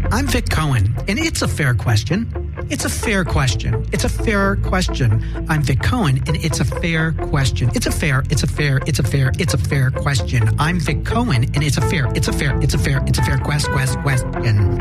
I'm Vic Cohen, and it's a fair question. It's a fair question. It's a fair question. I'm Vic Cohen, and it's a fair question. It's a fair question. I'm Vic Cohen, and it's a fair question.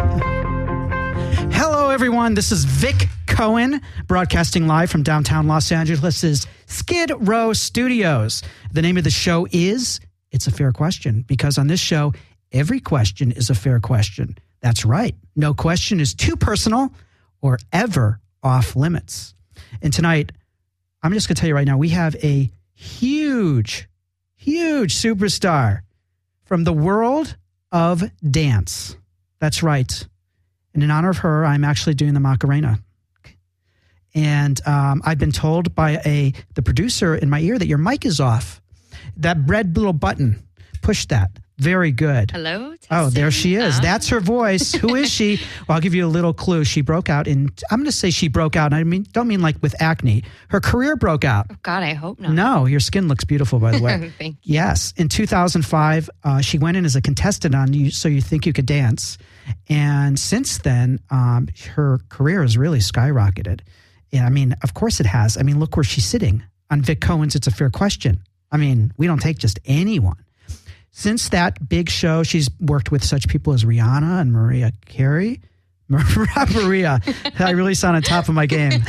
Hello, everyone. This is Vic Cohen, broadcasting live from downtown Los Angeles' Skid Row Studios. The name of the show is It's a Fair Question, because on this show, every question is a fair question. That's right. No question is too personal or ever off limits. And tonight, I'm just going to tell you right now, we have a huge superstar from the world of dance. That's right. And in honor of her, I'm actually doing the Macarena. And I've been told by the producer in my ear that your mic is off. That red little button, push that. Very good. Hello? Testing. Oh, there she is. That's her voice. Who is she? Well, I'll give you a little clue. She broke out I'm going to say she broke out. Don't mean like with acne. Her career broke out. Oh, God, I hope not. No, your skin looks beautiful, by the way. Thank you. Yes. In 2005, she went in as a contestant on So You Think You Could Dance. And since then, her career has really skyrocketed. Yeah, I mean, of course it has. I mean, look where she's sitting on Vic Cohen's It's a Fair Question. I mean, we don't take just anyone. Since that big show, she's worked with such people as Rihanna and Mariah Carey. Maria, I really sound on top of my game.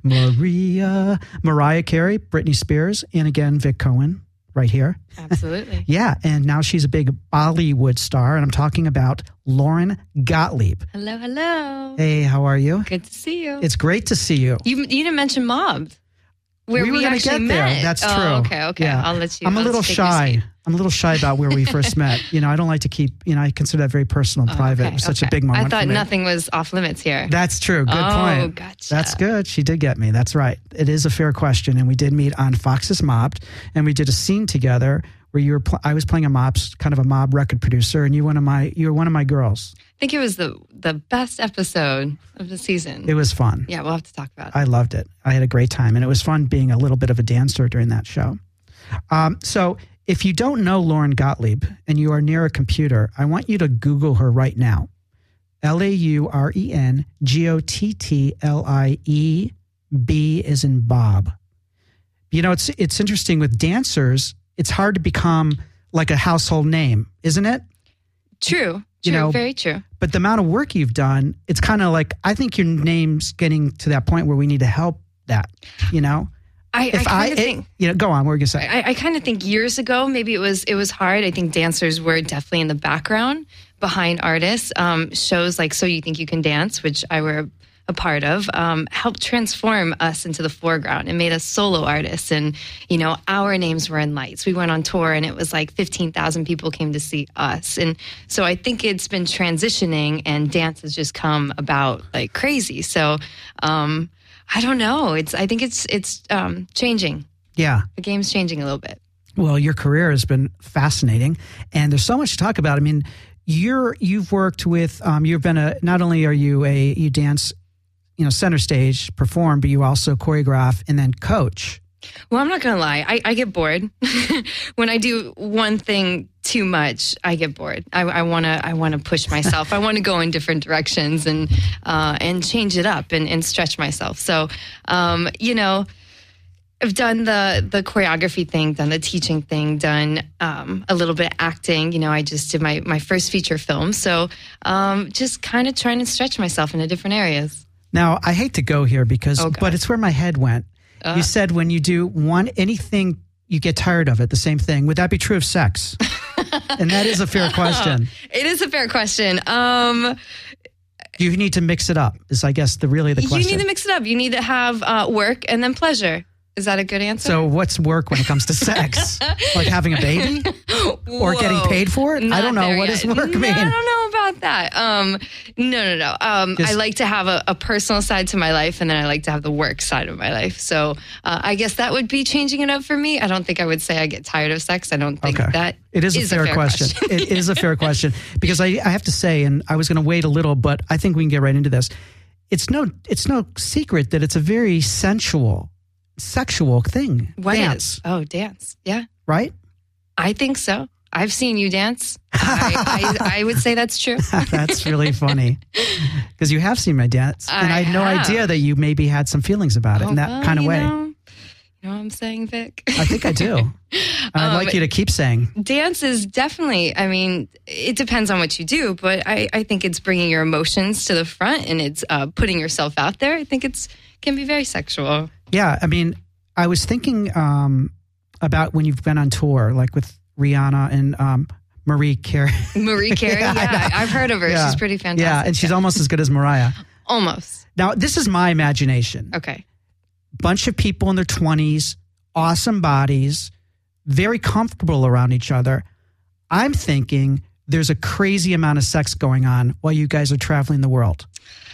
Mariah Carey, Britney Spears, and again, Vic Cohen, right here. Absolutely. Yeah, and now she's a big Bollywood star, and I'm talking about Lauren Gottlieb. Hello, hello. Hey, how are you? Good to see you. It's great to see you. You didn't mention Mobbed. Where we were going to get there. Met. That's true. Okay. Yeah. I'll let you. I'm a little shy. I'm a little shy about where we first met. You know, I don't like to keep, I consider that very personal and private. It was such a big moment. I thought for me. Nothing was off limits here. That's true. Good point. Oh, gotcha. That's good. She did get me. That's right. It is a fair question. And we did meet on Fox's Mobbed, and we did a scene together where I was playing kind of a mob record producer, and you were one of my girls. I think it was the best episode of the season. It was fun. Yeah, we'll have to talk about it. I loved it. I had a great time, and it was fun being a little bit of a dancer during that show. So if you don't know Lauren Gottlieb and you are near a computer, I want you to Google her right now. LaurenGottlieb as in Bob. You know, it's interesting with dancers. It's hard to become like a household name, isn't it? True. Very true. But the amount of work you've done, it's kind of like, I think your name's getting to that point where we need to help that, I kind of think. Go on. What were you going to say? I kind of think years ago, maybe it was hard. I think dancers were definitely in the background behind artists. Shows like So You Think You Can Dance, which I were a part of, helped transform us into the foreground and made us solo artists. And, our names were in lights. We went on tour and it was like 15,000 people came to see us. And so I think it's been transitioning and dance has just come about like crazy. So, I don't know. I think it's changing. Yeah. The game's changing a little bit. Well, your career has been fascinating and there's so much to talk about. I mean, you've worked with, you've been not only are you dance, center stage, perform, but you also choreograph and then coach. Well, I'm not going to lie. I get bored. When I do one thing too much, I get bored. I want to push myself. I want to go in different directions and change it up and stretch myself. So, I've done the choreography thing, done the teaching thing, done a little bit of acting. I just did my first feature film. So just kind of trying to stretch myself into different areas. Now, I hate to go here but it's where my head went. You said when you do anything, you get tired of it, the same thing. Would that be true of sex? And that is a fair question. It is a fair question. You need to mix it up, is I guess the question. You need to mix it up. You need to have work and then pleasure. Is that a good answer? So what's work when it comes to sex? Like having a baby? Or getting paid for it? I don't know. What does work mean? I don't know about that. No. I like to have a personal side to my life, and then I like to have the work side of my life. So I guess that would be changing it up for me. I don't think I would say I get tired of sex. I don't think that it is a fair question. It is a fair question. Because I have to say, and I was going to wait a little, but I think we can get right into this. It's no secret that it's a very sexual thing. What dance. is? Oh, dance. Yeah. Right? I think so. I've seen you dance. I would say that's true. That's really funny because you have seen my dance, and I had no idea that you maybe had some feelings about it in that kind of way. You know what I'm saying, Vic? I think I do. I'd like you to keep saying. Dance is definitely, I mean, it depends on what you do, but I think it's bringing your emotions to the front and it's putting yourself out there. I think can be very sexual. Yeah. I mean, I was thinking about when you've been on tour, like with Rihanna and Marie Carey. Marie Carey, yeah. I've heard of her. Yeah. She's pretty fantastic. Yeah, and she's almost as good as Mariah. Almost. Now, this is my imagination. Okay. Bunch of people in their 20s, awesome bodies, very comfortable around each other. I'm thinking there's a crazy amount of sex going on while you guys are traveling the world.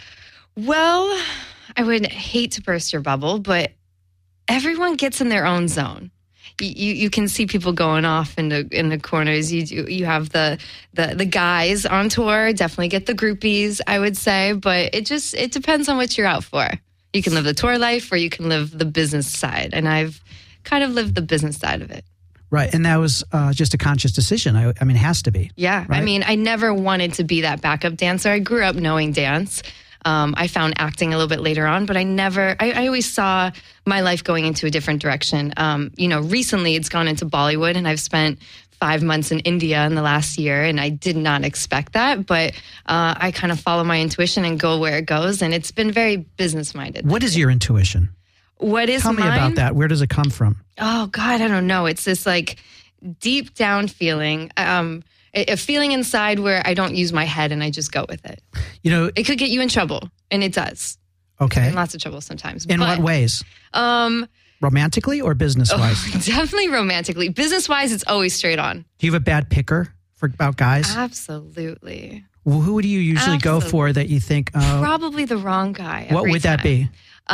Well, I would hate to burst your bubble, but everyone gets in their own zone. You can see people going off in the corners. You have the guys on tour, definitely get the groupies, I would say, but it depends on what you're out for. You can live the tour life or you can live the business side. And I've kind of lived the business side of it. Right. And that was just a conscious decision. I mean, it has to be. Yeah. Right? I mean, I never wanted to be that backup dancer. I grew up knowing dance. I found acting a little bit later on, but I always saw my life going into a different direction. Recently it's gone into Bollywood and I've spent 5 months in India in the last year, and I did not expect that, but I kind of follow my intuition and go where it goes, and it's been very business-minded. What is your intuition? What is Tell me mine? about that. Where does it come from? Oh, God, I don't know. It's this, like, deep down feeling, a feeling inside where I don't use my head and I just go with it. You know, it could get you in trouble, and it does. Okay. In lots of trouble sometimes. In what ways? Romantically or business-wise? Definitely romantically. Business-wise, it's always straight on. Do you have a bad picker about guys? Absolutely. Well, who do you usually go for that you think? Probably the wrong guy. What would that be?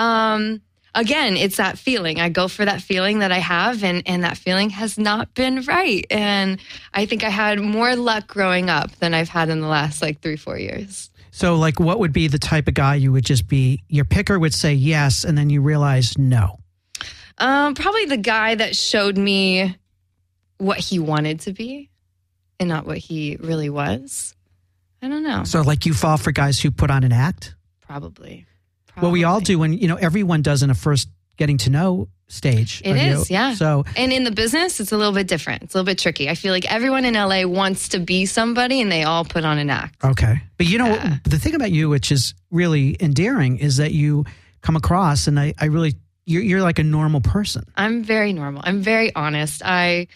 Again, it's that feeling. I go for that feeling that I have, and that feeling has not been right. And I think I had more luck growing up than I've had in the last 3-4 years. So, what would be the type of guy you would just be? Your picker would say yes, and then you realize no. Probably the guy that showed me what he wanted to be and not what he really was. I don't know. So you fall for guys who put on an act? Probably. Well, we all do when, everyone does in a first getting to know stage. It is, yeah. So, and in the business, it's a little bit different. It's a little bit tricky. I feel like everyone in LA wants to be somebody and they all put on an act. Okay. But the thing about you, which is really endearing, is that you come across, and I really, you're like a normal person. I'm very normal. I'm very honest. I'm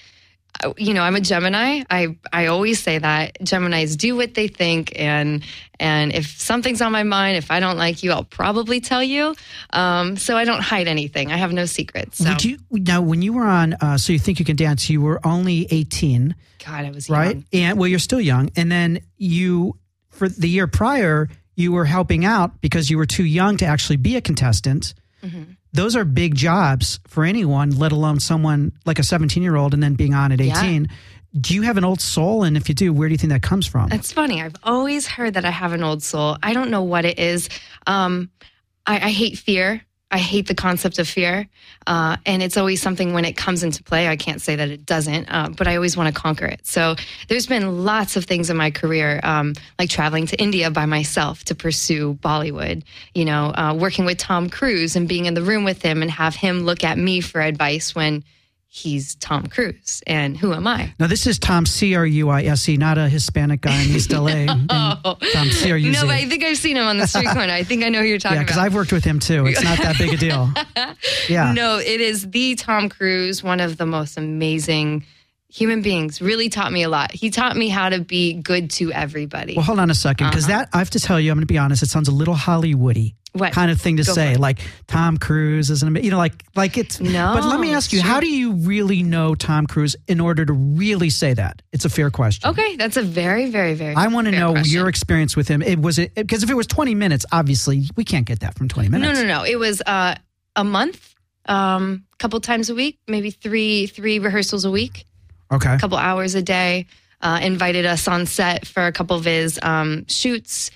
a Gemini. I always say that Geminis do what they think, and if something's on my mind, if I don't like you, I'll probably tell you. So I don't hide anything. I have no secrets. So. Now, when you were on So You Think You Can Dance, you were only 18. God, I was right? Young. And you're still young. And then for the year prior, you were helping out because you were too young to actually be a contestant. Mm-hmm. Those are big jobs for anyone, let alone someone like a 17-year-old and then being on at 18. Yeah. Do you have an old soul? And if you do, where do you think that comes from? It's funny. I've always heard that I have an old soul. I don't know what it is. I hate fear. I hate the concept of fear. And it's always something when it comes into play. I can't say that it doesn't, but I always want to conquer it. So there's been lots of things in my career, like traveling to India by myself to pursue Bollywood, working with Tom Cruise and being in the room with him and have him look at me for advice when he's Tom Cruise. And who am I? Now, this is Tom Cruise, not a Hispanic guy in East LA. Tom Cruise. No, but I think I've seen him on the street corner. I think I know who you're talking about. Yeah, because I've worked with him too. It's not that big a deal. Yeah. No, it is the Tom Cruise, one of the most amazing human beings. Really taught me a lot. He taught me how to be good to everybody. Well, hold on a second, because that, I have to tell you, I'm going to be honest, it sounds a little Hollywoody. What? Kind of thing to say, like Tom Cruise is like it's. No, but let me ask you, how do you really know Tom Cruise in order to really say that? It's a fair question. Okay, that's a very, very, very. I want to know question. Your experience with him. Because if it was 20 minutes, obviously we can't get that from 20 minutes. No. It was a month, couple times a week, maybe three rehearsals a week. Okay, a couple hours a day. Invited us on set for a couple of his shoots.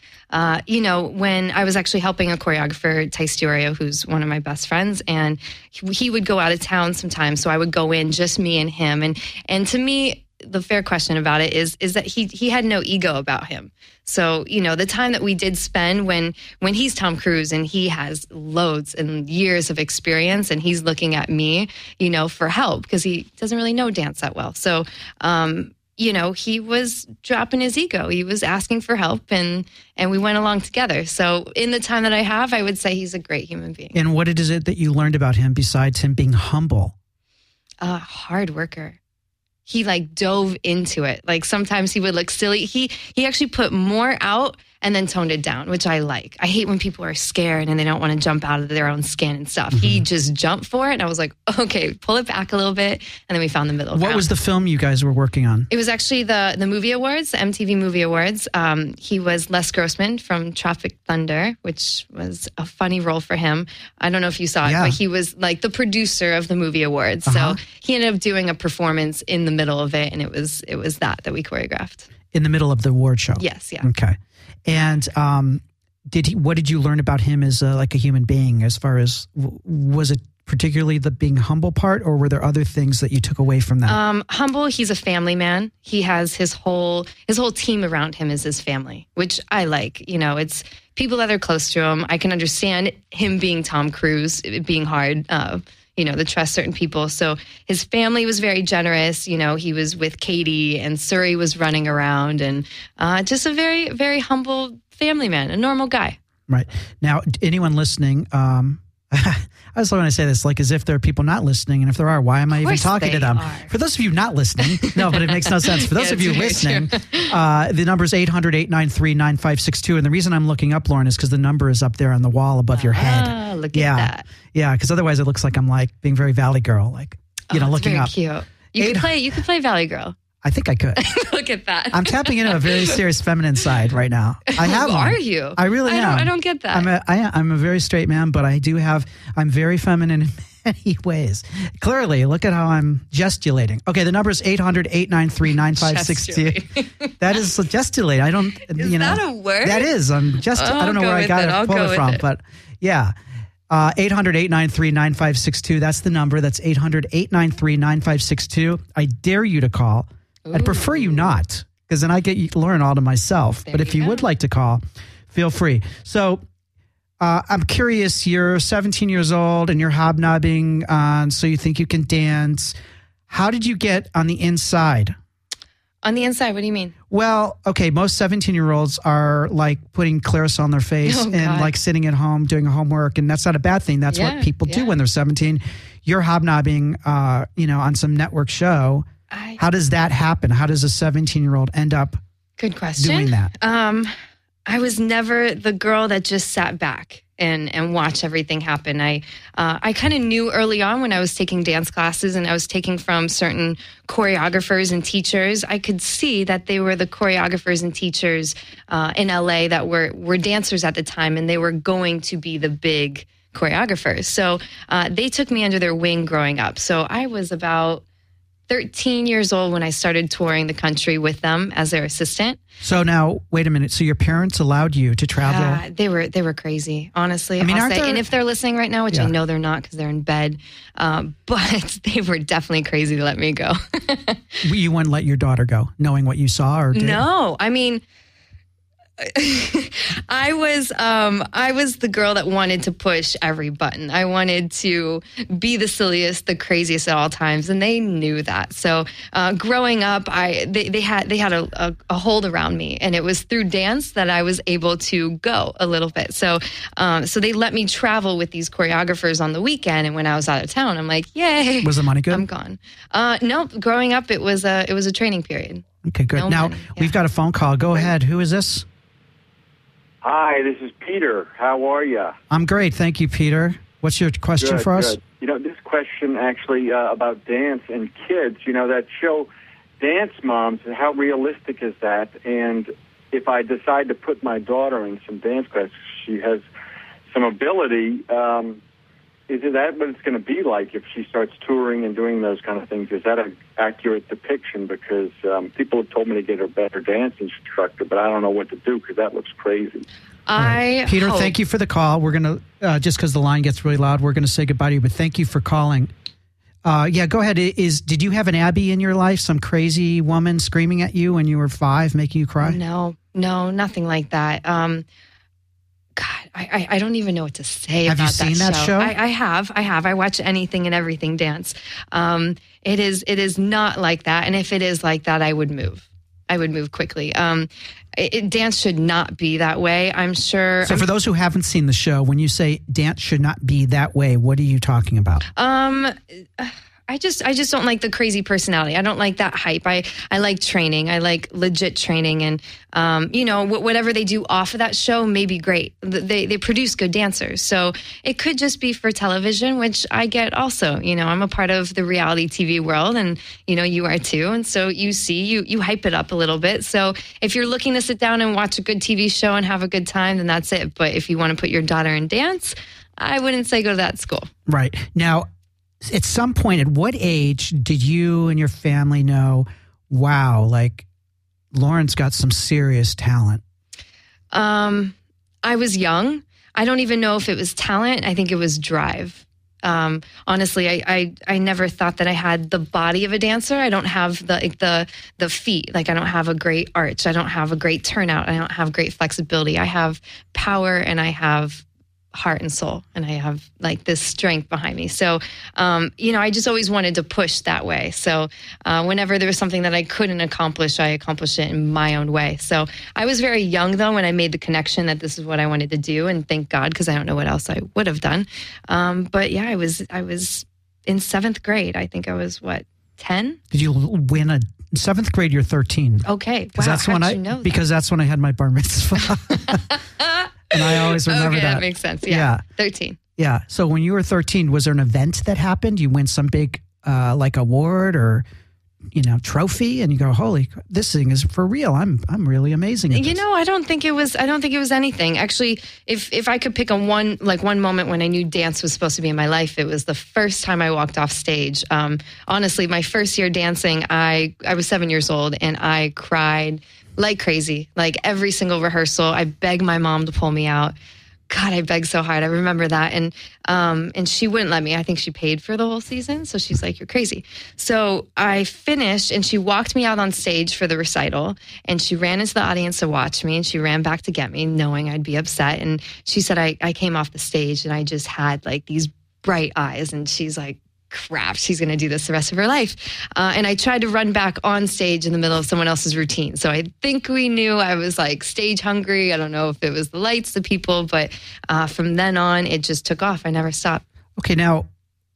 When I was actually helping a choreographer, Tice Diorio, who's one of my best friends, and he would go out of town sometimes. So I would go in, just me and him. And to me, the fair question about it is that he had no ego about him. So, the time that we did spend when he's Tom Cruise and he has loads and years of experience and he's looking at me, for help because he doesn't really know dance that well. So, he was dropping his ego. He was asking for help and we went along together. So in the time that I have, I would say he's a great human being. And what is it that you learned about him besides him being humble? Hard worker. He dove into it. Sometimes he would look silly. He actually put more out and then toned it down, which I like. I hate when people are scared and they don't want to jump out of their own skin and stuff. Mm-hmm. He just jumped for it. And I was like, okay, pull it back a little bit. And then we found the middle ground. What was the film you guys were working on? It was actually the Movie Awards, the MTV Movie Awards. He was Les Grossman from Tropic Thunder, which was a funny role for him. I don't know if you saw it, but he was the producer of the Movie Awards. So he ended up doing a performance in the middle of it. And it was that we choreographed. In the middle of the award show? Yes, yeah. Okay. And what did you learn about him as a human being? As far as was it particularly the being humble part, or were there other things that you took away from that? Humble. He's a family man. He has his whole team around him is his family, which I like. It's people that are close to him. I can understand him being Tom Cruise, it being hard. To trust certain people. So his family was very generous. He was with Katie and Suri was running around and just a very, very humble family man, a normal guy. Right. Now, anyone listening, I just want to say this, as if there are people not listening, and if there are, why am I even talking to them? For those of you not listening, no, but it makes no sense. For those of you listening, the number is 800-893-9562, and the reason I'm looking up, Lauren, is because the number is up there on the wall above your head. Look at that. Yeah, because otherwise it looks like I'm being very Valley Girl, looking up. Cute. You could play Valley Girl. I think I could. Look at that. I'm tapping into a very serious feminine side right now. I have one. Are you? I really am. I don't get that. I'm a very straight man, but I'm very feminine in many ways. Clearly, look at how I'm gesticulating. Okay, the number is 800-893-9562. That is gesticulating. I don't, Is that a word? That is. I don't know where I got it from, but yeah. 800-893-9562. That's the number. That's 800-893-9562. I dare you to call. Ooh. I'd prefer you not, because then I get to learn all to myself. But if you would like to call, feel free. So I'm curious, you're 17 years old and you're hobnobbing on So You Think You Can Dance. How did you get on the inside? On the inside, what do you mean? Well, okay, most 17-year-olds are putting Clarice on their face and sitting at home doing homework, and that's not a bad thing. That's what people do when they're 17. You're hobnobbing, on some network show. How does that happen? How does a 17-year-old end up Good question. doing that? I was never the girl that just sat back and watched everything happen. I kind of knew early on when I was taking dance classes and I was taking from certain choreographers and teachers, I could see that they were the choreographers and teachers in LA that were dancers at the time, and they were going to be the big choreographers. So they took me under their wing growing up. So I was about 13 years old when I started touring the country with them as their assistant. So now, wait a minute. So your parents allowed you to travel? They were crazy, honestly. And if they're listening right now, which I know they're not because they're in bed, but they were definitely crazy to let me go. You wouldn't let your daughter go, knowing what you saw or did? No, I mean, I was the girl that wanted to push every button. I wanted to be the silliest, the craziest at all times, and they knew that. So growing up, they had a hold around me, and it was through dance that I was able to go a little bit. So they let me travel with these choreographers on the weekend, and when I was out of town, I'm like, yay! Was the money good? I'm gone. No, growing up, it was a training period. Okay, good. Now we've got a phone call. Go ahead. Who is this? Hi, this is Peter. How are you? I'm great. Thank you, Peter. What's your question for us? Good. This question actually about dance and kids, that show Dance Moms, how realistic is that? And if I decide to put my daughter in some dance class, she has some ability, is that what it's going to be like if she starts touring and doing those kind of things? Is that an accurate depiction? Because people have told me to get a better dance instructor, but I don't know what to do because that looks crazy. Peter, thank you for the call. We're going to, just because the line gets really loud, we're going to say goodbye to you, but thank you for calling. Yeah, go ahead. Did you have an Abby in your life? Some crazy woman screaming at you when you were 5, making you cry? No, nothing like that. God, I don't even know what to say have about you seen that show? I have. I watch anything and everything dance. It is not like that. And if it is like that, I would move quickly. Dance should not be that way. I'm sure. So for those who haven't seen the show, when you say dance should not be that way, what are you talking about? I just don't like the crazy personality. I don't like that hype. I like training. I like legit training, and whatever they do off of that show may be great. They produce good dancers, so it could just be for television, which I get also. I'm a part of the reality TV world, and you are too. And so you hype it up a little bit. So if you're looking to sit down and watch a good TV show and have a good time, then that's it. But if you want to put your daughter in dance, I wouldn't say go to that school. Right now. At some point, at what age did you and your family know, wow, like Lauren's got some serious talent? I was young. I don't even know if it was talent. I think it was drive. Honestly, I never thought that I had the body of a dancer. I don't have the feet. Like I don't have a great arch. I don't have a great turnout. I don't have great flexibility. I have power and I have heart and soul, and I have like this strength behind me. So, I just always wanted to push that way. So whenever there was something that I couldn't accomplish, I accomplished it in my own way. So I was very young though, when I made the connection that this is what I wanted to do, and thank God, because I don't know what else I would have done. But yeah, I was in 7th grade. I think I was 10? Did you win a 7th grade? You're 13. Okay. Wow, that's when that's when I had my bar mitzvah. And I always remember that. That makes sense. Yeah. 13. Yeah. So when you were 13, was there an event that happened? You win some big like award or trophy, and you go, holy, this thing is for real. I'm really amazing at this. I don't think it was anything. Actually, if I could pick one moment when I knew dance was supposed to be in my life, it was the first time I walked off stage. Honestly, my first year dancing, I was 7 years old, and I cried like crazy. Like every single rehearsal, I begged my mom to pull me out. God, I begged so hard. I remember that. And she wouldn't let me. I think she paid for the whole season. So she's like, you're crazy. So I finished, and she walked me out on stage for the recital, and she ran into the audience to watch me, and she ran back to get me, knowing I'd be upset. And she said, I came off the stage and I just had like these bright eyes, and she's like, crap, she's going to do this the rest of her life. And I tried to run back on stage in the middle of someone else's routine. So I think we knew I was like stage hungry. I don't know if it was the lights, the people, but from then on, it just took off. I never stopped. Okay, now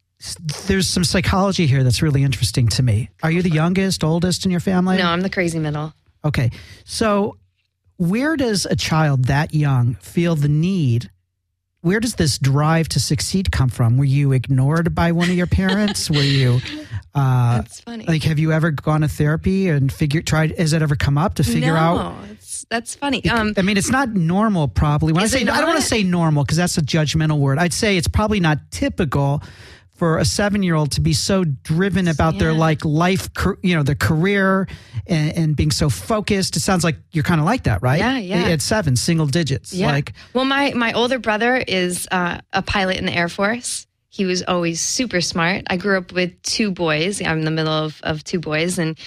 there's some psychology here that's really interesting to me. Are you the youngest, oldest in your family? No, I'm the crazy middle. Okay, so where does a child that young feel the need? Where does this drive to succeed come from? Were you ignored by one of your parents? Were you? That's funny. Like, have you ever gone to therapy and has it ever come up to figure out? No, that's funny. I mean, it's not normal, probably. I don't want to say normal because that's a judgmental word. I'd say it's probably not typical for a 7-year-old to be so driven about their life, their career and being so focused. It sounds like you're kind of like that, right? Yeah. At 7, single digits. Yeah. Well, my older brother is a pilot in the Air Force. He was always super smart. I grew up with 2 boys. I'm in the middle of 2 boys, and,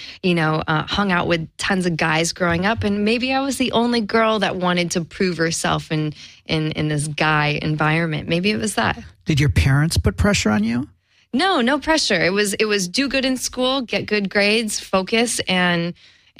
hung out with tons of guys growing up. And maybe I was the only girl that wanted to prove herself in this guy environment. Maybe it was that. Did your parents put pressure on you? No pressure. It was do good in school, get good grades, focus, and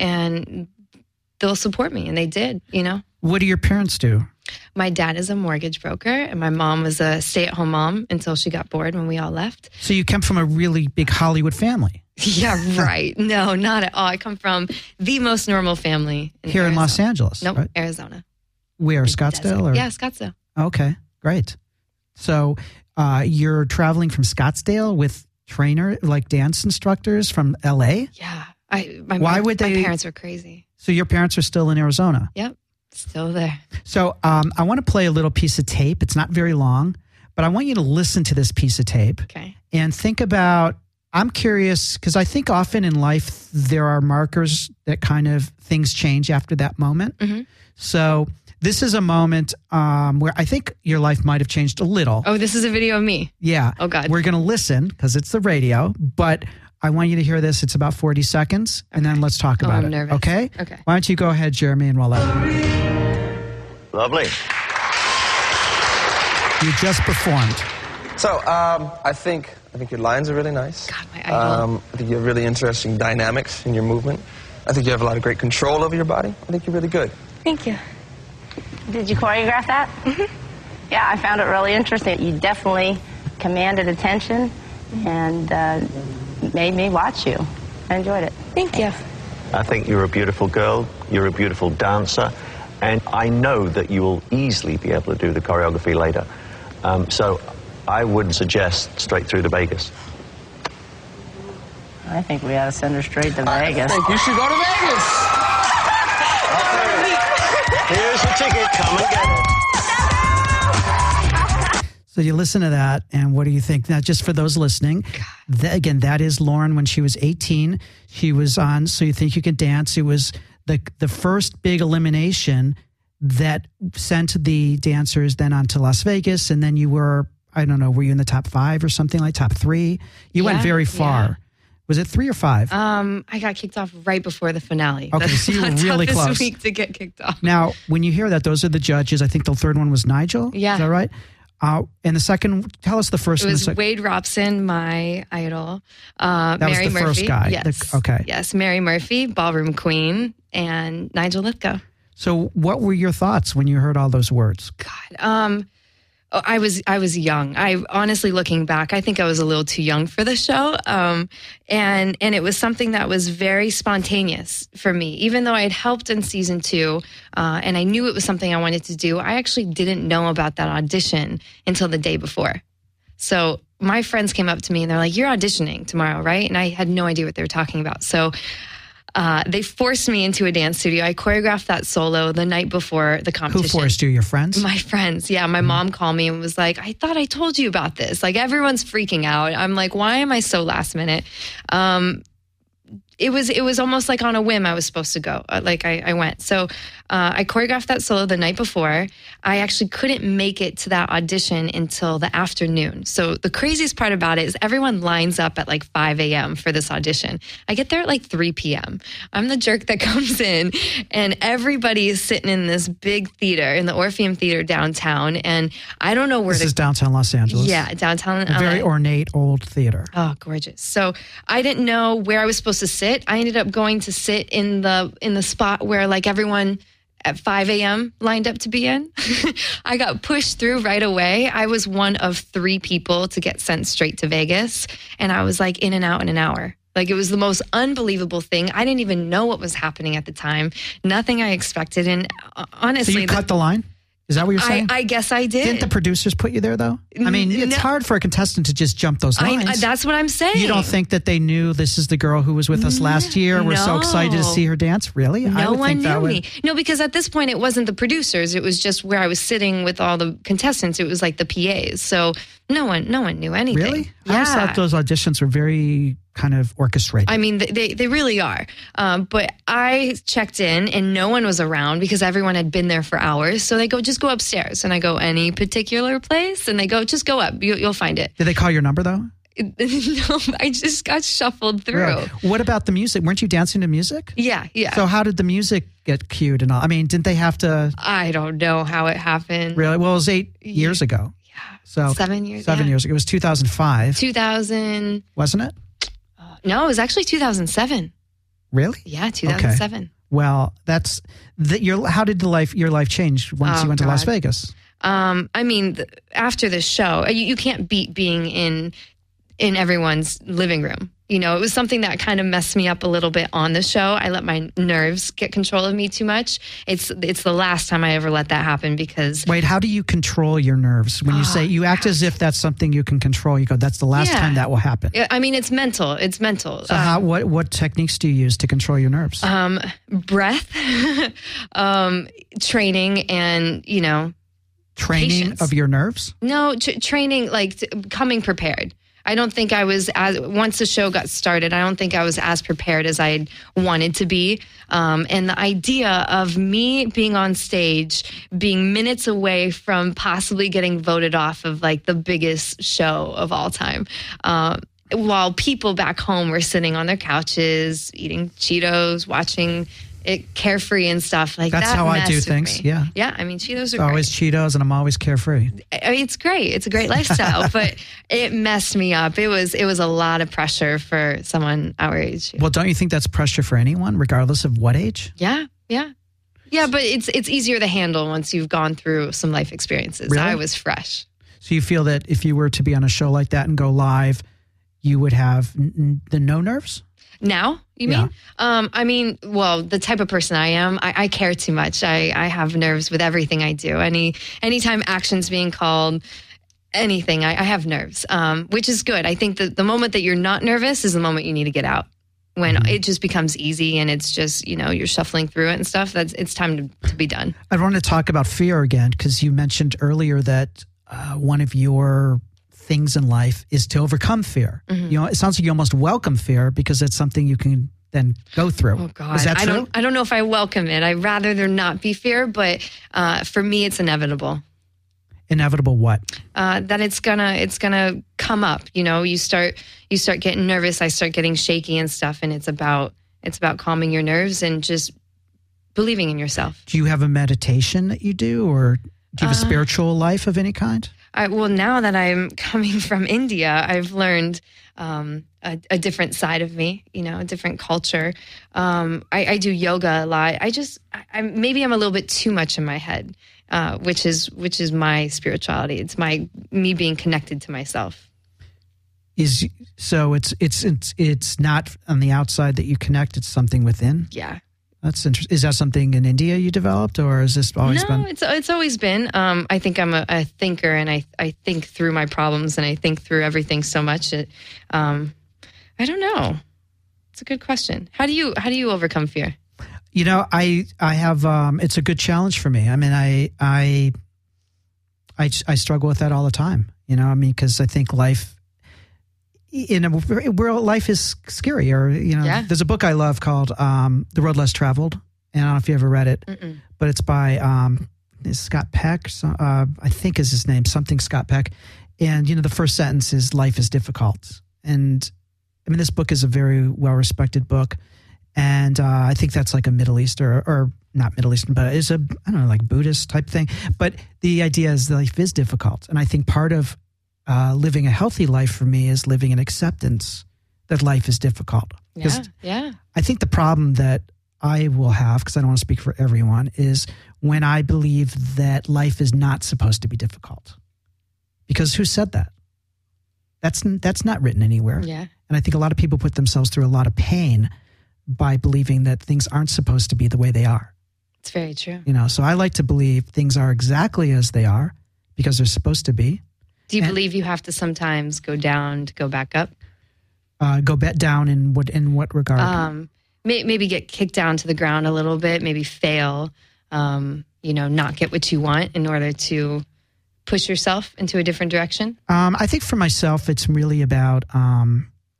they'll support me. And they did, What do your parents do? My dad is a mortgage broker, and my mom was a stay-at-home mom until she got bored when we all left. So you come from a really big Hollywood family. Yeah, right. No, not at all. I come from the most normal family here in Los Angeles. Nope, right? Arizona. Where, Scottsdale? Yeah, Scottsdale. Okay, great. So you're traveling from Scottsdale with dance instructors from LA? Yeah. My parents were crazy. So your parents are still in Arizona? Yep. Still there. So I want to play a little piece of tape. It's not very long, but I want you to listen to this piece of tape. Okay. And think about, I'm curious, because I think often in life there are markers that kind of things change after that moment. Mm-hmm. So This is a moment where I think your life might have changed a little. Oh, this is a video of me. Yeah. Oh, God. We're going to listen because it's the radio, but I want you to hear this. It's about 40 seconds, and then let's talk about I'm it. nervous. Okay? Okay. Why don't you go ahead, Jeremy, and we'll let Lovely. you just performed. So, I think your lines are really nice. God, my idol. I think you have really interesting dynamics in your movement. I think you have a lot of great control over your body. I think you're really good. Thank you. Did you choreograph that? Mm-hmm. Yeah, I found it really interesting. You definitely commanded attention and made me watch you. I enjoyed it. Thank you. I think you're a beautiful girl. You're a beautiful dancer. And I know that you will easily be able to do the choreography later. So I would suggest straight through to Vegas. I think we ought to send her straight to Vegas. I think you should go to Vegas. Here's your ticket. Come and get it. So you listen to that, and what do you think? Now, just for those listening, again, that is Lauren when she was 18. She was on So You Think You Can Dance. It was the first big elimination that sent the dancers then on to Las Vegas, and then you were, I don't know, were you in the top 5 or something, like top 3? You went very far. Yeah. Was it 3 or 5? I got kicked off right before the finale. Okay, so you were really this close. week to get kicked off. Now, when you hear that, those are the judges. I think the third one was Nigel. Yeah. Is that right? And the second, tell us the first It one. was Wade Robson, my idol. That Mary was the Murphy. first guy. Yes. Okay. Yes, Mary Murphy, Ballroom Queen, and Nigel Lithgow. So what were your thoughts when you heard all those words? God, I was young. I honestly, looking back, I think I was a little too young for the show. And it was something that was very spontaneous for me. Even though I had helped in season 2, and I knew it was something I wanted to do, I actually didn't know about that audition until the day before. So my friends came up to me and they're like, "You're auditioning tomorrow, right?" And I had no idea what they were talking about. So they forced me into a dance studio. I choreographed that solo the night before the competition. Who forced you? Your friends? My friends. Yeah. My mom called me and was like, "I thought I told you about this." Like, everyone's freaking out. I'm like, why am I so last minute? It was almost like on a whim I was supposed to go. I went. So I choreographed that solo the night before. I actually couldn't make it to that audition until the afternoon. So the craziest part about it is everyone lines up at like 5 a.m. for this audition. I get there at like 3 p.m. I'm the jerk that comes in, and everybody is sitting in this big theater, in the Orpheum Theater downtown. And I don't know where This is downtown Los Angeles. Yeah, downtown A very LA. ornate old theater. Oh, gorgeous. So I didn't know where I was supposed to sit. I ended up going to sit in the spot where like everyone at 5 a.m. lined up to be in. I got pushed through right away. I was one of 3 people to get sent straight to Vegas. And I was like in and out in an hour. Like, it was the most unbelievable thing. I didn't even know what was happening at the time. Nothing I expected. And honestly, So you cut the line? Is that what you're saying? I guess I did. Didn't the producers put you there, though? I mean, it's hard for a contestant to just jump those lines. That's what I'm saying. You don't think that they knew this is the girl who was with us last year? We're so excited to see her dance. Really? I No would one think that knew would... me. No, because at this point, it wasn't the producers. It was just where I was sitting with all the contestants. It was like the PAs. So no one knew anything. Really? Yeah. I always thought those auditions were very kind of orchestrated. I mean, they really are. But I checked in and no one was around because everyone had been there for hours. So they go, "Just go upstairs." And I go, "Any particular place?" And they go, "Just go up. You'll find it." Did they call your number, though? No, I just got shuffled through. Really? What about the music? Weren't you dancing to music? Yeah. So how did the music get cued and all? I mean, didn't they have to... I don't know how it happened. Really? Well, it was 8 years ago. Yeah. So 7 years. 7 years ago. It was 2005. 2000. Wasn't it? No, it was actually 2007. Really? Yeah, 2007. Well, that's... how did your life change once you went to Las God. Vegas? I mean, after the show, you can't beat being in everyone's living room. You know, it was something that kind of messed me up a little bit on the show. I let my nerves get control of me too much. It's the last time I ever let that happen because... Wait, how do you control your nerves? When you say you act as if that's something you can control, you go, that's the last time that will happen. I mean, it's mental. It's mental. So what techniques do you use to control your nerves? Breath, training, and, Training patience. of your nerves? No, training, like coming prepared. I don't think I was once the show got started, I don't think I was as prepared as I wanted to be. And the idea of me being on stage, being minutes away from possibly getting voted off of like the biggest show of all time, while people back home were sitting on their couches, eating Cheetos, watching it carefree and stuff like That's that. how I do messed with things. me. Yeah. Yeah. I mean, Cheetos are Always Cheetos, and I'm always carefree. I mean, it's great. It's a great lifestyle, but it messed me up. It was a lot of pressure for someone our age. Well, don't you think that's pressure for anyone, regardless of what age? Yeah. But it's easier to handle once you've gone through some life experiences. Really? I was fresh. So you feel that if you were to be on a show like that and go live, you would have the no nerves? Now, you mean? I mean, well, the type of person I am, I care too much. I have nerves with everything I do. Anytime action's being called, anything, I have nerves, which is good. I think that the moment that you're not nervous is the moment you need to get out. When it just becomes easy and it's just, you're shuffling through it and stuff, it's time to be done. I want to talk about fear again, because you mentioned earlier that one of your things in life is to overcome fear. It sounds like you almost welcome fear because it's something you can then go through. Oh God, Is that true? I don't know if I welcome it. I'd rather there not be fear, but for me, it's inevitable. Inevitable what? That it's gonna come up. You start getting nervous. I start getting shaky and stuff, and it's about calming your nerves and just believing in yourself. Do you have a meditation that you do, or do you have a spiritual life of any kind? Well, now that I'm coming from India, I've learned a different side of me, a different culture. I do yoga a lot. Maybe I'm a little bit too much in my head, which is my spirituality. It's me being connected to myself. So it's not on the outside that you connect. It's something within. Yeah. That's interesting. Is that something in India you developed, or has this always been? No, it's always been. I think I'm a thinker, and I think through my problems, and I think through everything so much. I don't know. It's a good question. How do you overcome fear? I have. It's a good challenge for me. I mean, I struggle with that all the time. Because I think life. In a world, life is scary. Or There's a book I love called "The Road Less Traveled," and I don't know if you ever read it, but it's by Scott Peck. I think is his name, something Scott Peck. And the first sentence is "Life is difficult." And I mean, this book is a very well respected book, and I think that's like a Middle Eastern or not Middle Eastern, but it's like Buddhist type thing. But the idea is life is difficult, and I think part of living a healthy life for me is living in acceptance that life is difficult. Yeah. I think the problem that I will have, because I don't want to speak for everyone, is when I believe that life is not supposed to be difficult. Because who said that? That's not written anywhere. Yeah. And I think a lot of people put themselves through a lot of pain by believing that things aren't supposed to be the way they are. It's very true. So I like to believe things are exactly as they are because they're supposed to be. Do you believe you have to sometimes go down to go back up? Go back down in what regard? Maybe get kicked down to the ground a little bit. Maybe fail. Not get what you want in order to push yourself into a different direction. I think for myself, it's really about I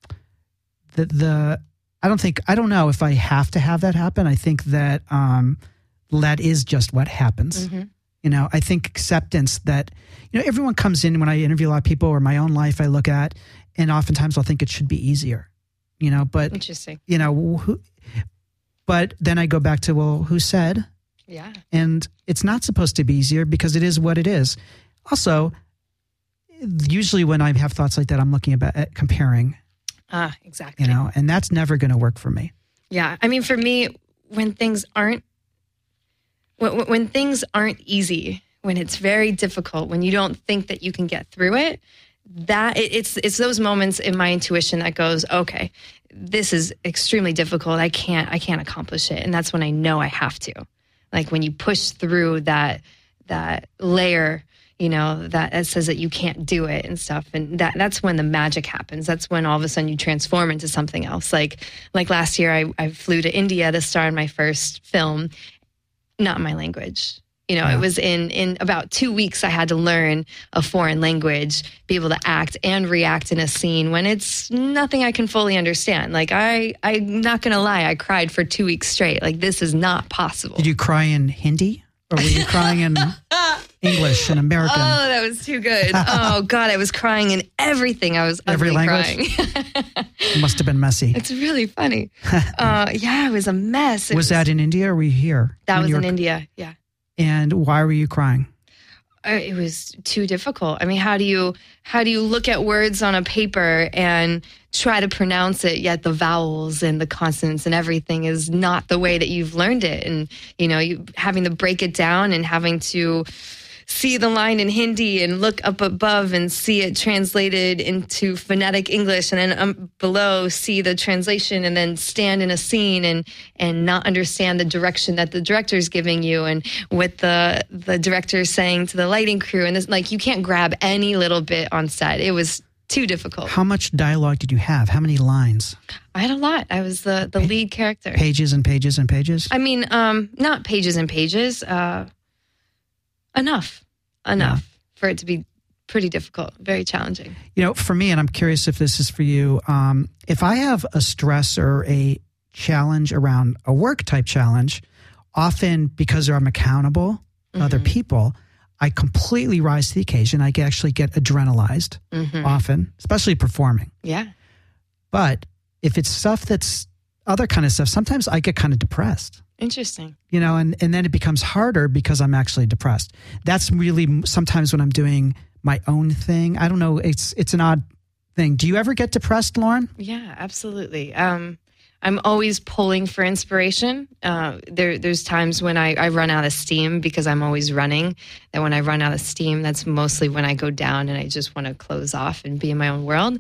don't know if I have to have that happen. I think that that is just what happens. Mm-hmm. I think acceptance that, everyone comes in when I interview a lot of people or my own life I look at, and oftentimes I'll think it should be easier, but interesting, but then I go back to, well, who said? Yeah. And it's not supposed to be easier because it is what it is. Also, usually when I have thoughts like that, I'm looking at comparing. Exactly. And that's never going to work for me. Yeah. I mean, for me, when things aren't easy, when it's very difficult, when you don't think that you can get through it, it's those moments in my intuition that goes, okay, this is extremely difficult. I can't accomplish it. And that's when I know I have to. Like when you push through that layer, that says that you can't do it and stuff. And that's when the magic happens. That's when all of a sudden you transform into something else. Like last year, I flew to India to star in my first film, not in my language. It was in about 2 weeks I had to learn a foreign language, be able to act and react in a scene when it's nothing I can fully understand. Like I'm not going to lie, I cried for 2 weeks straight. Like this is not possible. Did you cry in Hindi? Or were you crying in English and American? Oh, that was too good. Oh, God, I was crying in everything. I was Every ugly language? crying. It must have been messy. It's really funny. It was a mess. Was that in India or were you here? That When was you in were- India, yeah. And why were you crying? It was too difficult. I mean, how do you look at words on a paper and try to pronounce it, yet the vowels and the consonants and everything is not the way that you've learned it. And, you having to break it down and having to see the line in Hindi and look up above and see it translated into phonetic English, and then below see the translation, and then stand in a scene and not understand the direction that the director is giving you and what the director is saying to the lighting crew. And this, like, you can't grab any little bit on set. It was too difficult. How much dialogue did you have? How many lines? I had a lot. I was the lead character. Pages and pages and pages? I mean, not pages and pages. Enough for it to be pretty difficult, very challenging. For me, and I'm curious if this is for you, if I have a stress or a challenge around a work type challenge, often because I'm accountable to other people, I completely rise to the occasion. I actually get adrenalized often, especially performing. Yeah. But if it's stuff that's other kind of stuff, sometimes I get kind of depressed. Interesting. And then it becomes harder because I'm actually depressed. That's really sometimes when I'm doing my own thing. I don't know. It's an odd thing. Do you ever get depressed, Lauren? Yeah, absolutely. I'm always pulling for inspiration. There's times when I run out of steam because I'm always running. And when I run out of steam, that's mostly when I go down and I just want to close off and be in my own world.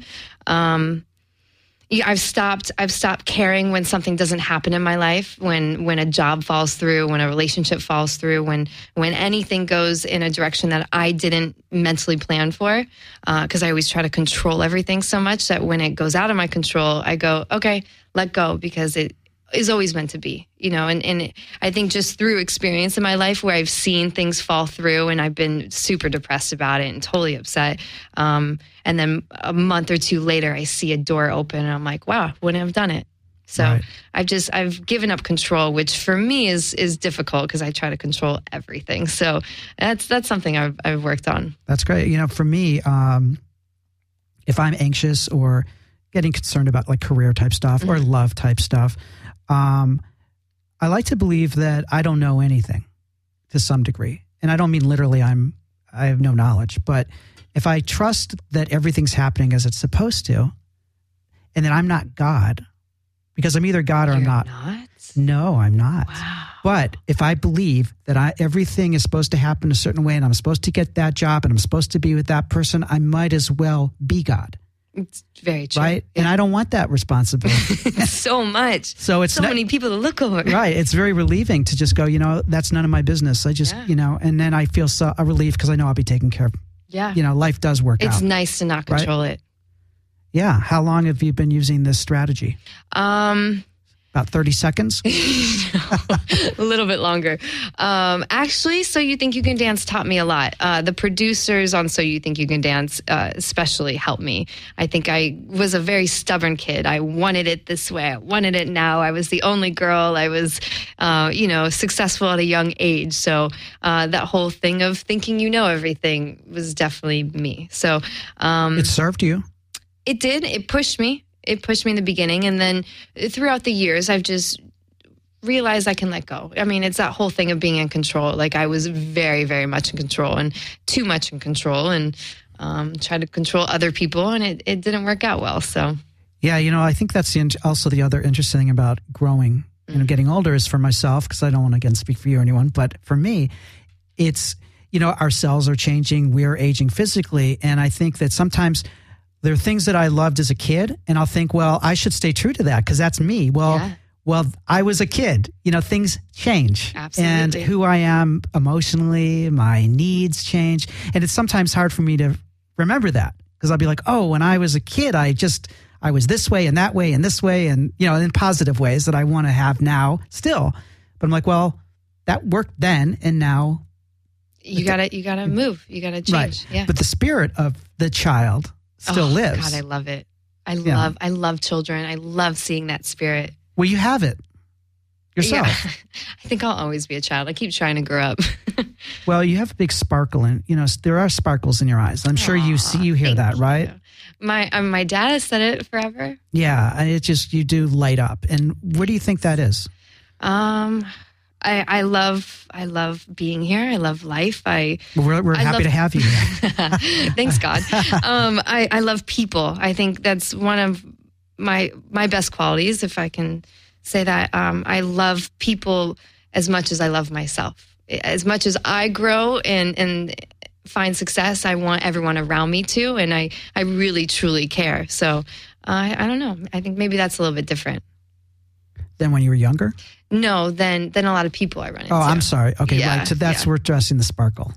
I've stopped caring when something doesn't happen in my life, when a job falls through, when a relationship falls through, when anything goes in a direction that I didn't mentally plan for, because I always try to control everything so much that when it goes out of my control, I go, okay, let go, because it is always meant to be, and I think just through experience in my life where I've seen things fall through and I've been super depressed about it and totally upset. And then a month or two later, I see a door open and I'm like, wow, wouldn't have done it. So Right. I've given up control, which for me is difficult because I try to control everything. So that's something I've worked on. That's great. For me, if I'm anxious or getting concerned about like career type stuff or love type stuff, I like to believe that I don't know anything to some degree. And I don't mean literally I have no knowledge, but if I trust that everything's happening as it's supposed to, and that I'm not God, because I'm either God or I'm not. No, I'm not. Wow. But if I believe that everything is supposed to happen a certain way and I'm supposed to get that job and I'm supposed to be with that person, I might as well be God. It's very true. Right? And I don't want that responsibility. So much. So it's so many people to look over. Right. It's very relieving to just go, that's none of my business. I just, and then I feel a relief because I know I'll be taken care of. Yeah. Life does work out. It's nice to not control it. Yeah. How long have you been using this strategy? About 30 seconds? A little bit longer. Actually, So You Think You Can Dance taught me a lot. The producers on So You Think You Can Dance especially helped me. I think I was a very stubborn kid. I wanted it this way. I wanted it now. I was the only girl. I was, successful at a young age. So that whole thing of thinking you know everything was definitely me. So it served you. It did. It pushed me. It pushed me in the beginning. And then throughout the years, I've just realized I can let go. I mean, it's that whole thing of being in control. Like I was very, very much in control and too much in control and tried to control other people and it didn't work out well. So, yeah, I think that's also the other interesting thing about growing, getting older is for myself, because I don't want to again speak for you or anyone, but for me, it's, our cells are changing, we're aging physically. And I think that sometimes there are things that I loved as a kid, and I'll think, well, I should stay true to that because that's me. Well, I was a kid. Things change. Absolutely. And who I am emotionally, my needs change. And it's sometimes hard for me to remember that because I'll be like, oh, when I was a kid, I was this way and that way and this way and, in positive ways that I want to have now still. But I'm like, well, that worked then, and now you gotta move. You gotta change. Right. Yeah. But the spirit of the child still lives. God, I love it. I love children. I love seeing that spirit. Well, you have it yourself. Yeah. I think I'll always be a child. I keep trying to grow up. Well, you have a big sparkle, and there are sparkles in your eyes. I'm sure you hear that, right? You. My dad has said it forever. Yeah, you do light up. And what do you think that is? I love being here. I love life. We're happy to have you here. Thanks, God. I love people. I think that's one of my best qualities, if I can say that. I love people as much as I love myself. As much as I grow and find success, I want everyone around me to, and I really, truly care. So I don't know. I think maybe that's a little bit different. Than when you were younger? No, than a lot of people I run into. Oh, I'm sorry. Okay, yeah, right. So that's we're addressing the sparkle.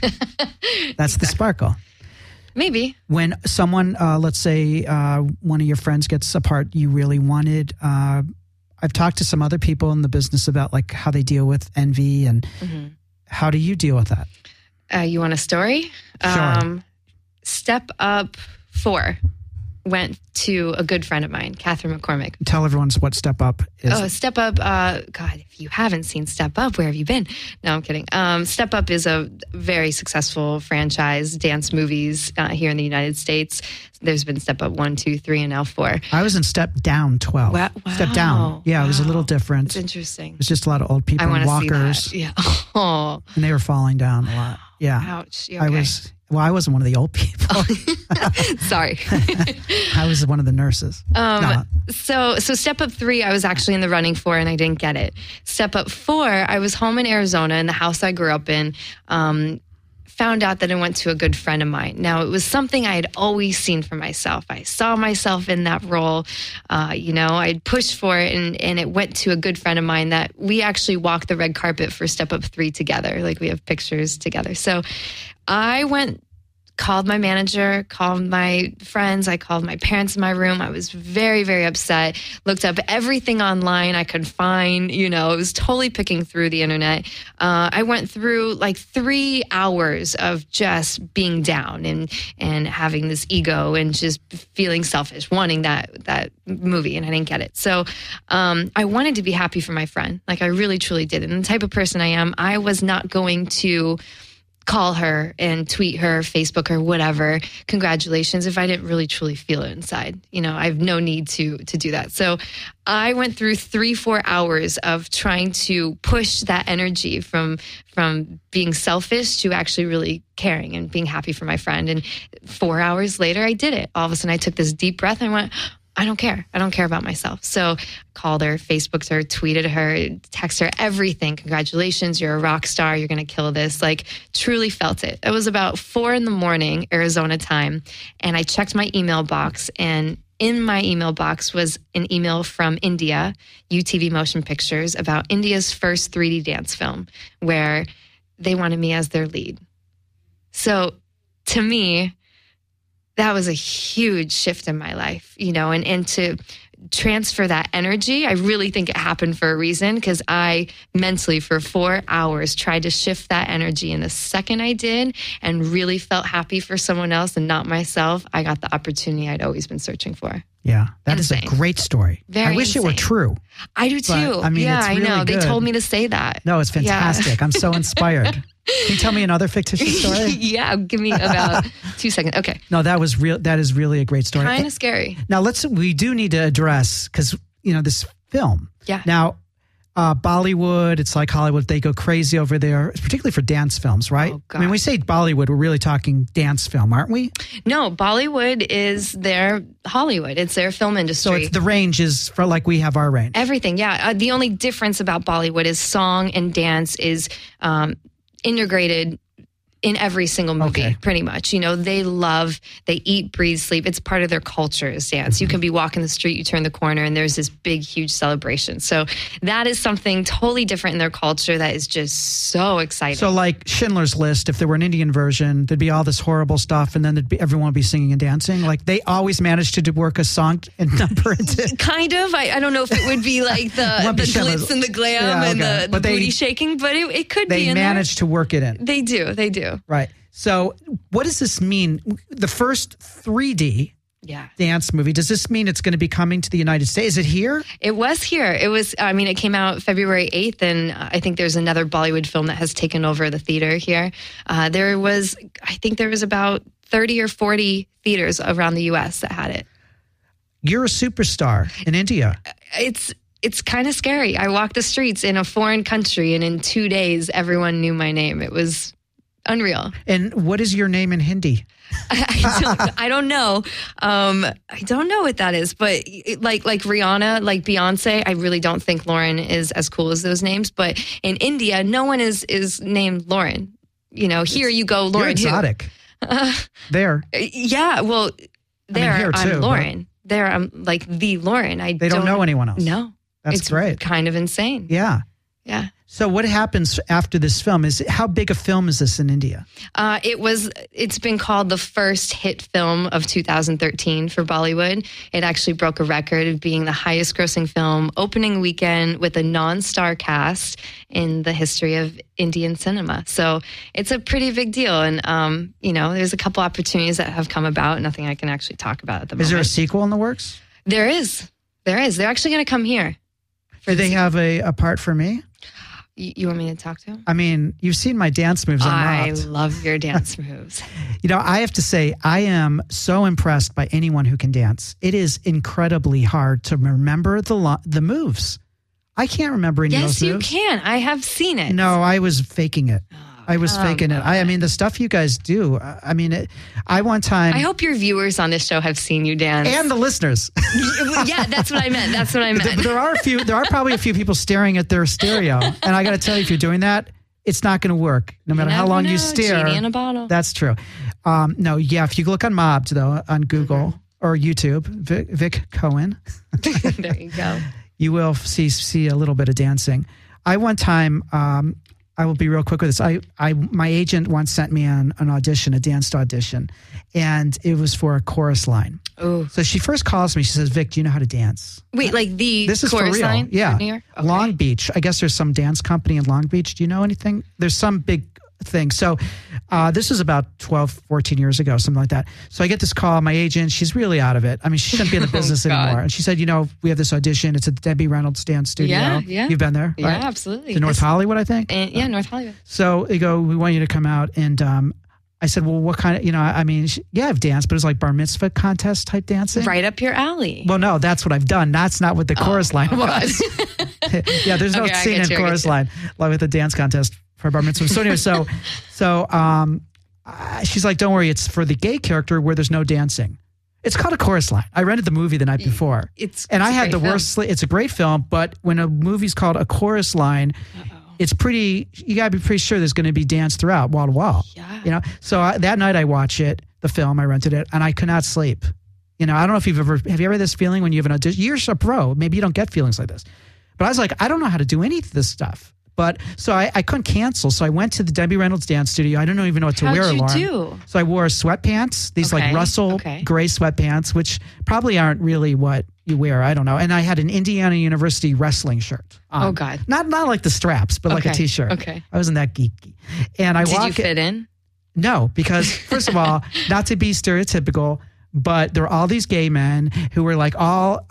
That's the sparkle. Maybe. When someone, let's say one of your friends gets a part you really wanted, I've talked to some other people in the business about like how they deal with envy and how do you deal with that? You want a story? Sure. Step Up 4 went to a good friend of mine, Catherine McCormick. Tell everyone what Step Up is. Oh, Step Up. God, if you haven't seen Step Up, where have you been? No, I'm kidding. Step Up is a very successful franchise, dance movies here in the United States. There's been Step Up 1, 2, 3, and now 4. I was in Step Down 12. Wow. Step Down. Yeah, It was a little different. It's interesting. It was just a lot of old people in walkers. See that. Yeah. Oh. And they were falling down a lot. Yeah. Ouch. You okay? I wasn't one of the old people. Sorry. I was one of the nurses. So Step Up 3, I was actually in the running for, and I didn't get it. Step Up 4, I was home in Arizona in the house I grew up in. Found out that it went to a good friend of mine. Now, it was something I had always seen for myself. I saw myself in that role. I'd pushed for it, and it went to a good friend of mine that we actually walked the red carpet for Step Up 3 together. Like, we have pictures together. So I called my manager, called my friends, I called my parents in my room. I was very, very upset. Looked up everything online I could find. It was totally picking through the internet. I went through like 3 hours of just being down and having this ego and just feeling selfish, wanting that movie, and I didn't get it. So I wanted to be happy for my friend. Like, I really, truly did. And the type of person I am, I was not going to call her and tweet her, Facebook her, whatever, congratulations, if I didn't really truly feel it inside. I have no need to do that. So I went through 3-4 hours of trying to push that energy from being selfish to actually really caring and being happy for my friend. And 4 hours later, I did it. All of a sudden, I took this deep breath and I went, I don't care. I don't care about myself. So called her, Facebooked her, tweeted her, texted her, everything. Congratulations, you're a rock star. You're going to kill this. Like, truly felt it. It was about 4 a.m, Arizona time. And I checked my email box, and in my email box was an email from India, UTV Motion Pictures, about India's first 3D dance film, where they wanted me as their lead. So to me, that was a huge shift in my life, and to transfer that energy, I really think it happened for a reason, because I mentally for 4 hours tried to shift that energy. And the second I did and really felt happy for someone else and not myself, I got the opportunity I'd always been searching for. Yeah, that is a great story. Very I wish insane. it were true. I do too. But, yeah, it's really I know. good. They told me to say that. No, it's fantastic. Yeah. I'm so inspired. Can you tell me another fictitious story? Yeah, give me about 2 seconds. Okay. No, that was real. That is really a great story. Kind of scary. Now we do need to address, because this film. Yeah. Now, Bollywood, it's like Hollywood. They go crazy over there, particularly for dance films, right? Oh, God. I mean, we say Bollywood, we're really talking dance film, aren't we? No, Bollywood is their Hollywood. It's their film industry. So the range is for like we have our range. Everything, yeah. The only difference about Bollywood is song and dance is integrated in every single movie, Okay. pretty much. You know, they eat, breathe, sleep. It's part of their culture is dance. You can be walking the street, you turn the corner, and there's this big, huge celebration. So that is something totally different in their culture that is just so exciting. So like Schindler's List, if there were an Indian version, there'd be all this horrible stuff, and then everyone would be singing and dancing. Like they always managed to work a song and number into. Kind of. I don't know if it would be like the glitz and the glam and the booty shaking, but it could be in there. They managed to work it in. They do. Right. So what does this mean? The first 3D dance movie, does this mean it's going to be coming to the United States? Is it here? It was here. It came out February 8th, and I think there's another Bollywood film that has taken over the theater here. There was about 30 or 40 theaters around the U.S. that had it. You're a superstar in India. It's kind of scary. I walked the streets in a foreign country, and in 2 days, everyone knew my name. It was unreal. And what is your name in Hindi? I don't know. I don't know what that is, but like Rihanna, like Beyonce, I really don't think Lauren is as cool as those names. But in India, no one is named Lauren. You know, here you go, Lauren. You're exotic. There. Yeah, well, there I'm too, Lauren. There I'm like the Lauren. They don't know anyone else. No. That's great. Kind of insane. Yeah. Yeah. So what happens after this film? How big a film is this in India? It's been called the first hit film of 2013 for Bollywood. It actually broke a record of being the highest grossing film opening weekend with a non-star cast in the history of Indian cinema. So it's a pretty big deal. And, there's a couple opportunities that have come about. Nothing I can actually talk about at the moment. Is there a sequel in the works? There is. They're actually going to come here. Do they have a part for me? You want me to talk to him? I mean, you've seen my dance moves. I love your dance moves. I have to say, I am so impressed by anyone who can dance. It is incredibly hard to remember the moves. I can't remember any of those moves. Yes, you can. I have seen it. No, I was faking it. I was faking it. I mean, the stuff you guys do. I mean, one time. I hope your viewers on this show have seen you dance, and the listeners. Yeah, that's what I meant. There are probably a few people staring at their stereo, and I got to tell you, if you're doing that, it's not going to work. No matter how long you stare. Genie in a bottle. That's true. If you look on Mobbed though on Google or YouTube, Vic Cohen. There you go. You will see a little bit of dancing. One time. I will be real quick with this. My agent once sent me an audition, a dance audition, and it was for a chorus line. Oh. So she first calls me. She says, "Vic, do you know how to dance?" Wait, like this is chorus for real. line? Yeah. New York? Okay. Long Beach. I guess there's some dance company in Long Beach. Do you know anything? There's some big thing. So this was about 12, 14 years ago, something like that. So I get this call. My agent, she's really out of it. I mean, she shouldn't be in the business anymore. And she said, we have this audition. It's at the Debbie Reynolds Dance Studio. Yeah. You've been there? Yeah, right? absolutely. To North Hollywood, I think? North Hollywood. So they go, we want you to come out. And I said, well, what kind of, I've danced, but it's like bar mitzvah contest type dancing. Right up your alley. Well, no, that's what I've done. That's not what the chorus line was. Yeah, there's no scene in chorus line like with the dance contest for bar mitzvah. So anyway, she's like, don't worry, it's for the gay character where there's no dancing. It's called a chorus line. I rented the movie the night before. I had the worst. It's a great film, but when a movie's called a chorus line, it's pretty. You got to be pretty sure there's going to be dance throughout, wall to wall. Yeah. So that night I watched the film. I rented it, and I could not sleep. I don't know if have you ever had this feeling when you have an audition? You're a pro. Maybe you don't get feelings like this, but I was like, I don't know how to do any of this stuff. But so I couldn't cancel. So I went to the Debbie Reynolds Dance Studio. I don't even know what to wear, Lauren. How'd you do? So I wore sweatpants, these like Russell gray sweatpants, which probably aren't really what you wear. I don't know. And I had an Indiana University wrestling shirt on. Oh, God. Not like the straps, but like a T-shirt. Okay. I wasn't that geeky. And Did you fit in? No, because first of all, not to be stereotypical, but there were all these gay men who were like all...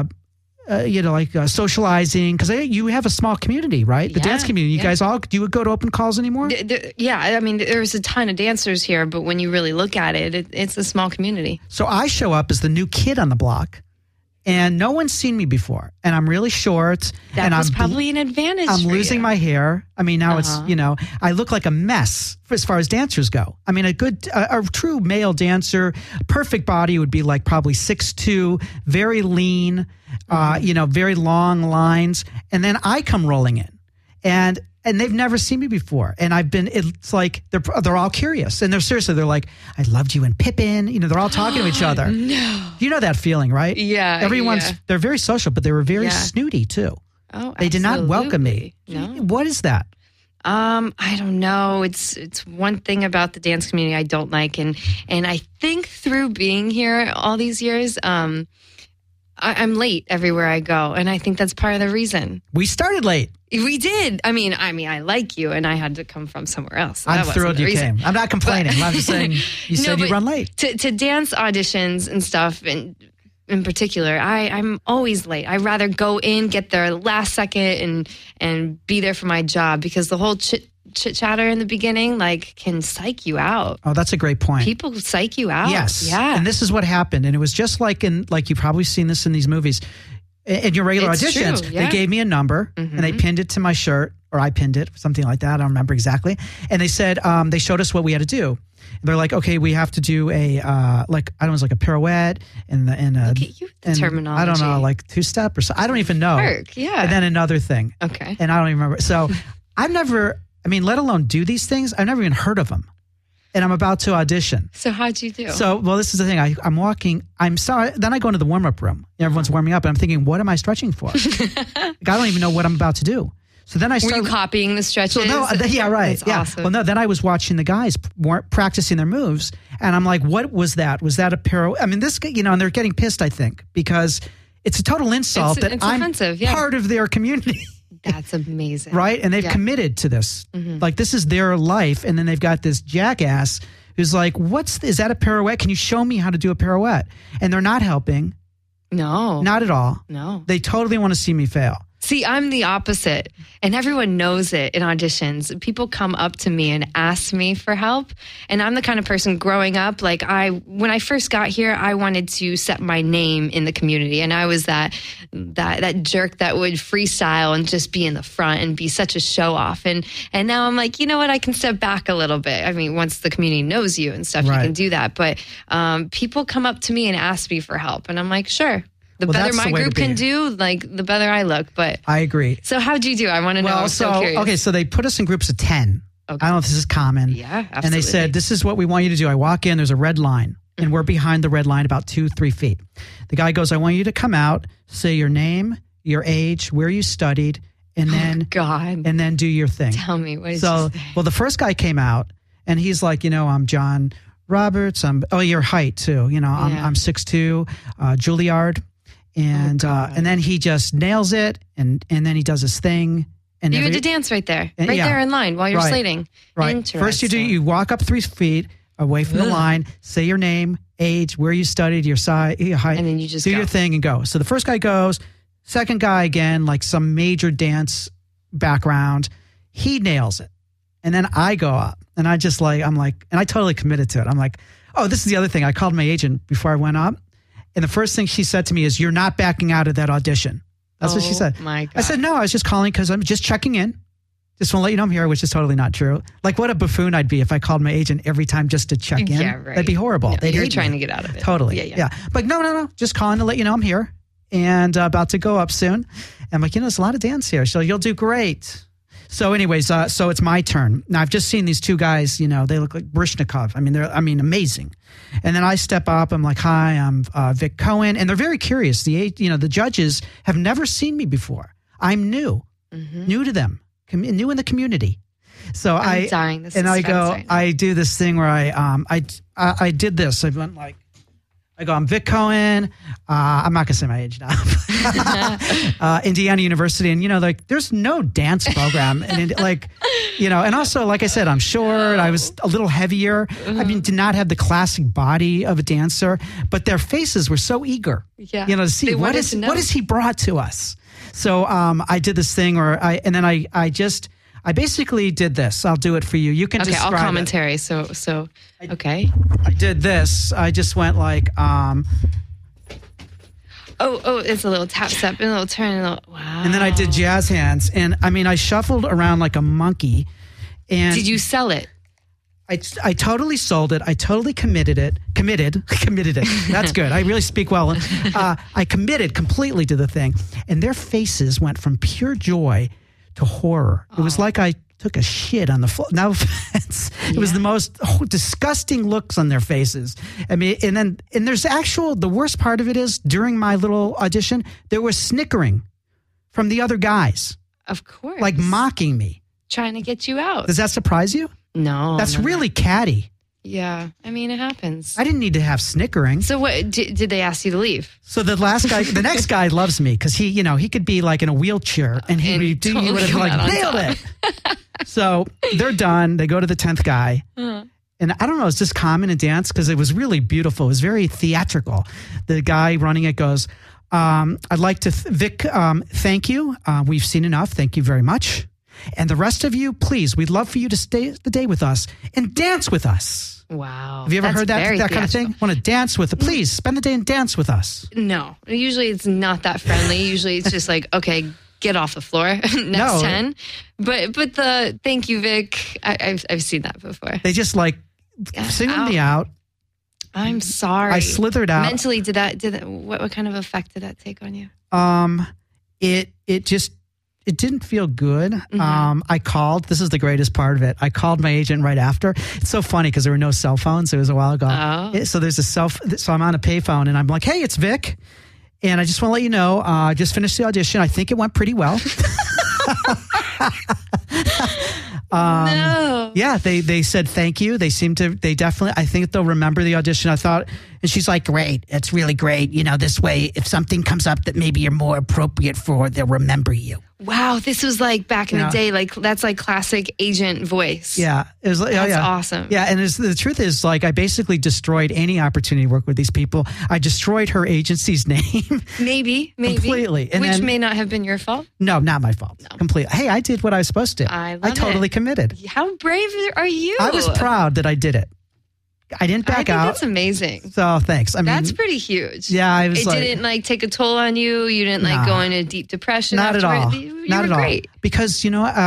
socializing, because you have a small community, right? The dance community. You guys all, do you go to open calls anymore? I mean, there's a ton of dancers here, but when you really look at it, it's a small community. So I show up as the new kid on the block, and no one's seen me before, and I'm really short. That was probably an advantage. I'm losing my hair. I mean, now it's, I look like a mess as far as dancers go. I mean, a true male dancer, perfect body would be like probably 6'2", very lean, very long lines. And then I come rolling in. And And they've never seen me before. And it's like, they're all curious. And they're like, I loved you in Pippin. You know, they're all talking to each other. No. You know that feeling, right? Yeah. They're very social, but they were very snooty too. Oh, they did not welcome me. No. What is that? I don't know. It's one thing about the dance community I don't like. And I think through being here all these years, I'm late everywhere I go. And I think that's part of the reason. We started late. We did. I mean, I like you, and I had to come from somewhere else. So I'm thrilled you came. I'm not complaining. I'm just saying you said you run late. To dance auditions and stuff, and in particular, I'm always late. I'd rather go in, get there last second, and be there for my job, because the whole chit chatter in the beginning can psych you out. Oh, that's a great point. People psych you out. Yes. Yeah. And this is what happened. And it was just like you've probably seen this in these movies. In your regular auditions, true, yeah. They gave me a number and they pinned it to my shirt, or I pinned it, something like that. I don't remember exactly. And they said, they showed us what we had to do. And they're like, okay, we have to do a a pirouette and a Look at you, the terminology. I don't know, like 2-step or so. I don't even know. Work, yeah. And then another thing. Okay. And I don't even remember. So I've never, let alone do these things, I've never even heard of them. And I'm about to audition. So how'd you do? So, this is the thing. I'm walking. I'm sorry. Then I go into the warm-up room. Everyone's warming up. And I'm thinking, what am I stretching for? I don't even know what I'm about to do. So then I started. Were you copying the stretches? Yeah, right. That's yeah. awesome. Well, no, then I was watching the guys practicing their moves. And I'm like, what was that? Was that a pirouette? I mean, this, and they're getting pissed, I think, because it's a total insult that I'm offensive, yeah. part of their community. That's amazing. Right? And they've committed to this. Mm-hmm. Like, this is their life. And then they've got this jackass who's like, is that a pirouette? Can you show me how to do a pirouette? And they're not helping. No. Not at all. No. They totally want to see me fail. See, I'm the opposite, and everyone knows it in auditions. People come up to me and ask me for help, and I'm the kind of person growing up, when I first got here, I wanted to set my name in the community, and I was that jerk that would freestyle and just be in the front and be such a show off, and now I'm like, you know what, I can step back a little bit. I mean, once the community knows you and stuff, right. You can do that, but people come up to me and ask me for help, and I'm like, sure. The better my group can do, the better I look. But I agree. So how'd you do? I want to know. I'm so curious. Okay, so they put us in groups of 10. Okay. I don't know if this is common. Yeah, absolutely. And they said, this is what we want you to do. I walk in, there's a red line, and we're behind the red line about 2-3 feet. The guy goes, I want you to come out, say your name, your age, where you studied, and then and then do your thing. Tell me, what did you say? Well, the first guy came out, and he's like, I'm John Roberts. Your height too. I'm 6'2", Juilliard. And then he just nails it, and then he does his thing. And you had to dance right there in line while you're slating. Right. First you walk up 3 feet away from the line, say your name, age, where you studied, your size, your height, and then you just do your thing and go. So the first guy goes, second guy again, like some major dance background, he nails it, and then I go up, and I just and I totally committed to it. I'm like, oh, this is the other thing. I called my agent before I went up. And the first thing she said to me is, you're not backing out of that audition. That's what she said. My God. I said, no, I was just calling because I'm just checking in. Just want to let you know I'm here, which is totally not true. Like, what a buffoon I'd be if I called my agent every time just to check in. Yeah, right. That'd be horrible. No, you're trying to get out of it. Totally. Yeah. But no. Just calling to let you know I'm here and about to go up soon. And I'm like, there's a lot of dance here. So you'll do great. So anyways, so it's my turn. Now, I've just seen these two guys, they look like Baryshnikov. They're amazing. And then I step up. I'm like, hi, I'm Vic Cohen. And they're very curious. The judges have never seen me before. I'm new to them, new in the community. So I'm dying. This and is I go, right now. I do this thing where I did this. I went I'm Vic Cohen. I'm not going to say my age now. Indiana University. And, there's no dance program. And, and also, like I said, I'm short. I was a little heavier. Did not have the classic body of a dancer. But their faces were so eager, to see what has he brought to us. So I did this thing I basically did this. I'll do it for you. You can describe I'll commentary. So okay. I did this. I just went it's a little tap step and a little turn. Wow. And then I did jazz hands. And I shuffled around like a monkey. And did you sell it? I totally sold it. I totally committed it. That's good. I really speak well. I committed completely to the thing. And their faces went from pure joy to horror. It was like I took a shit on the floor. No offense. It was the most disgusting looks on their faces. I mean, and there's the worst part of it is during my little audition, there was snickering from the other guys. Of course. Like mocking me. Trying to get you out. Does that surprise you? No. That's really catty. Yeah. I mean, it happens. I didn't need to have snickering. So what, did they ask you to leave? So the next guy loves me because he could be like in a wheelchair and he would have like nailed it. So they're done. They go to the 10th guy. And I don't know, it's just common in dance because it was really beautiful. It was very theatrical. The guy running it goes, I'd like to, Vic, thank you. We've seen enough. Thank you very much. And the rest of you, please, we'd love for you to stay the day with us and dance with us. Wow. Have you ever heard that kind of thing? Want to dance with please spend the day and dance with us. No. Usually it's not that friendly. Usually it's just like, okay, get off the floor. Next 10. But the thank you, Vic. I've seen that before. They just like singled me out. I'm sorry. I slithered out. Mentally, did that what kind of effect did that take on you? It didn't feel good. I called. This is the greatest part of it. I called my agent right after. It's so funny because there were no cell phones. It was a while ago. So there's so I'm on a payphone and I'm like, hey, it's Vic. And I just want to let you know, I just finished the audition. I think it went pretty well. No. Yeah, they said thank you. They definitely, I think they'll remember the audition. I thought, and she's like, great. It's really great. This way, if something comes up that maybe you're more appropriate for, they'll remember you. Wow, this was like back in the day. Like that's like classic agent voice. Yeah, it was. That's awesome. Yeah, and the truth is, like, I basically destroyed any opportunity to work with these people. I destroyed her agency's name. Maybe completely, which may not have been your fault. No, not my fault. No. Completely. Hey, I did what I was supposed to. I totally committed. How brave are you? I was proud that I did it. I didn't back out. That's amazing. So thanks. I mean, that's pretty huge. Yeah, it didn't like take a toll on you. You didn't like go into deep depression. Not afterward. at all. You not were at great. all. Because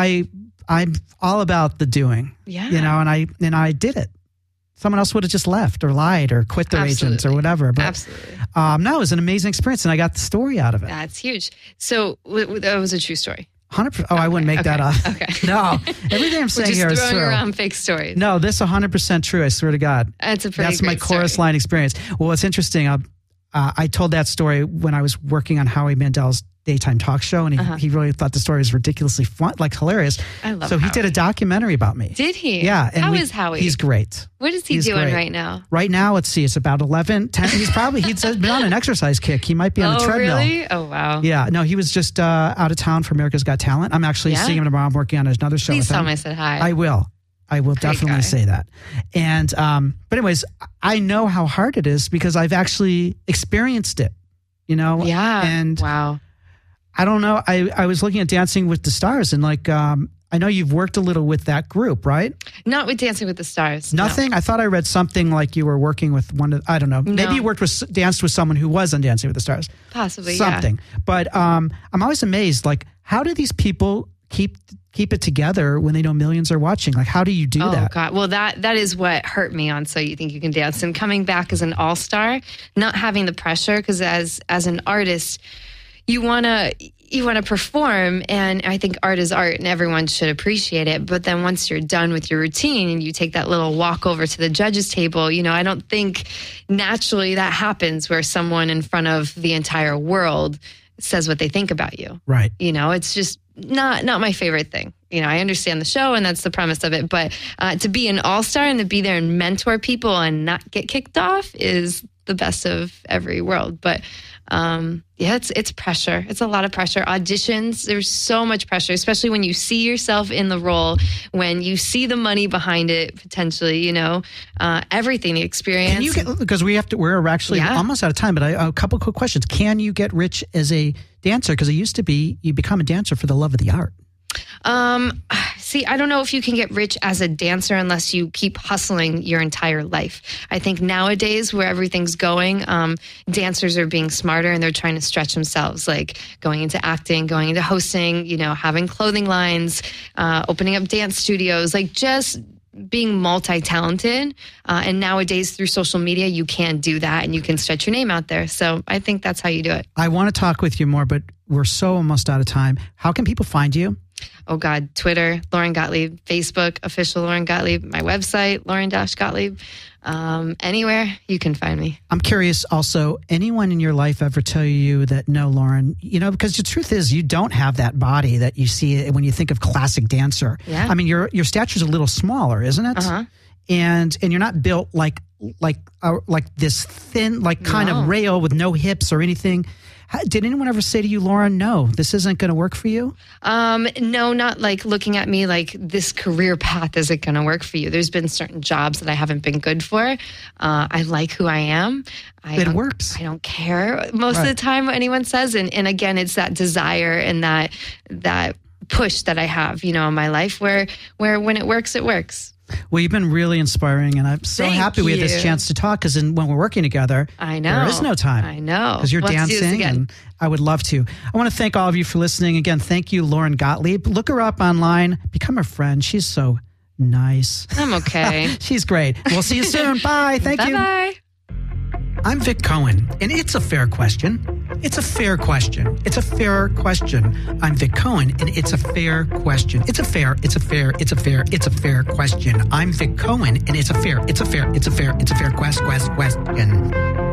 I'm all about the doing. Yeah. And I did it. Someone else would have just left or lied or quit their agents or whatever. But, absolutely. No, it was an amazing experience, and I got the story out of it. That's huge. So that was a true story. 100%. Oh, I wouldn't make that up. Okay. No, everything I'm saying here is true. Throwing around fake stories. No, this is 100% true. I swear to God. That's my chorus line experience. Well, what's interesting, I told that story when I was working on Howie Mandel's daytime talk show, and he really thought the story was ridiculously fun, like hilarious. I love. So he did a documentary about me. Did he? Yeah. And How is Howie? He's great. What is he doing right now? Right now, let's see. It's about 11, 10. He's been on an exercise kick. He might be on a treadmill. Oh, really? Oh, wow. Yeah. No, he was just out of town for America's Got Talent. I'm actually seeing him tomorrow. I'm working on another show. Please tell him I said hi. I will definitely say that. And but anyways, I know how hard it is because I've actually experienced it. Yeah. And wow. I don't know. I was looking at Dancing with the Stars, and like I know you've worked a little with that group, right? Not with Dancing with the Stars. Nothing. No. I thought I read something like you were working with one. I don't know. No. Maybe you danced with someone who was on Dancing with the Stars. Possibly. Something. Yeah. But I'm always amazed. Like, how do these people keep it together when they know millions are watching? Like, how do you do that? Oh God. Well, that is what hurt me on So You Think You Can Dance, and coming back as an all-star, not having the pressure, because as an artist, you want to perform, and I think art is art and everyone should appreciate it. But then once you're done with your routine and you take that little walk over to the judges table, I don't think naturally that happens where someone in front of the entire world says what they think about you. Right. It's just not my favorite thing. I understand the show and that's the premise of it, but to be an all-star and to be there and mentor people and not get kicked off is the best of every world. But it's pressure. It's a lot of pressure. Auditions, there's so much pressure, especially when you see yourself in the role, when you see the money behind it, potentially, everything, the experience. Because we're actually almost out of time, but a couple quick questions. Can you get rich as a dancer? Because it used to be you become a dancer for the love of the art. See, I don't know if you can get rich as a dancer unless you keep hustling your entire life. I think nowadays where everything's going, dancers are being smarter and they're trying to stretch themselves, like going into acting, going into hosting, having clothing lines, opening up dance studios, like just being multi-talented. And nowadays through social media, you can do that and you can stretch your name out there. So I think that's how you do it. I want to talk with you more, but we're so almost out of time. How can people find you? Oh, God. Twitter, Lauren Gottlieb. Facebook, official Lauren Gottlieb. My website, Lauren-Gottlieb. Anywhere you can find me. I'm curious also, anyone in your life ever tell you that, no, Lauren, because the truth is you don't have that body that you see when you think of classic dancer. Yeah. I mean, your stature's a little smaller, isn't it? Uh-huh. And you're not built like this thin, kind of rail with no hips or anything. Did anyone ever say to you, Lauren, no, this isn't going to work for you? No, not like looking at me like this career path isn't going to work for you. There's been certain jobs that I haven't been good for. I like who I am. It works. I don't care most of the time what anyone says. And again, it's that desire and that push that I have, in my life where when it works, it works. Well, you've been really inspiring, and I'm so happy we had this chance to talk, because when we're working together, I know. there is no time. I know. Because you're dancing, and I would love to. I want to thank all of you for listening. Again, thank you, Lauren Gottlieb. Look her up online. Become her friend. She's so nice. I'm okay. She's great. We'll see you soon. Bye. Thank you. Bye-bye. I'm Vic Cohen, and it's a fair question. It's a fair question. It's a fair question. I'm Vic Cohen, and it's a fair question. It's a fair question. I'm Vic Cohen, and it's a fair question.